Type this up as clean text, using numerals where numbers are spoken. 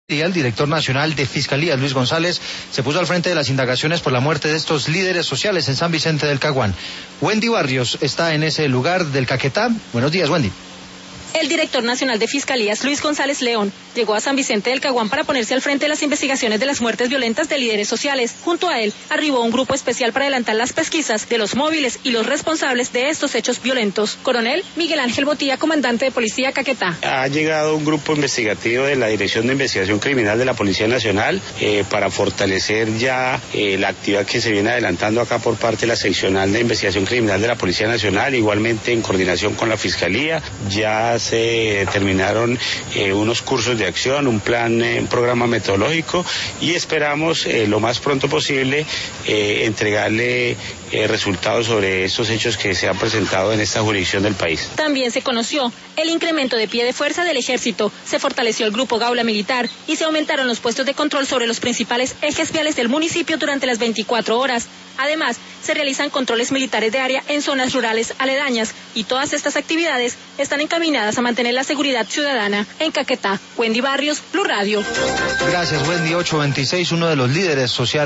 Y el director nacional de Fiscalía, Luis González, se puso al frente de las indagaciones por la muerte de estos líderes sociales en San Vicente del Caguán. Wendy Barrios está en ese lugar del Caquetá. Buenos días, Wendy. El director nacional de Fiscalías, Luis González León, llegó a San Vicente del Caguán para ponerse al frente de las investigaciones de las muertes violentas de líderes sociales. Junto a él, arribó un grupo especial para adelantar las pesquisas de los móviles y los responsables de estos hechos violentos. Coronel Miguel Ángel Botilla, comandante de Policía Caquetá. Ha llegado un grupo investigativo de la Dirección de Investigación Criminal de la Policía Nacional para fortalecer ya la actividad que se viene adelantando acá por parte de la Seccional de Investigación Criminal de la Policía Nacional, igualmente en coordinación con la Fiscalía. Ya se terminaron unos cursos de acción, un programa metodológico y esperamos lo más pronto posible entregarle resultados sobre estos hechos que se han presentado en esta jurisdicción del país. También se conoció el incremento de pie de fuerza del ejército, se fortaleció el grupo Gaula Militar y se aumentaron los puestos de control sobre los principales ejes viales del municipio durante las 24 horas. Además, se realizan controles militares de área en zonas rurales aledañas y todas estas actividades están encaminadas a mantener la seguridad ciudadana. En Caquetá, Wendy Barrios, Blue Radio. Gracias, Wendy. 826, uno de los líderes sociales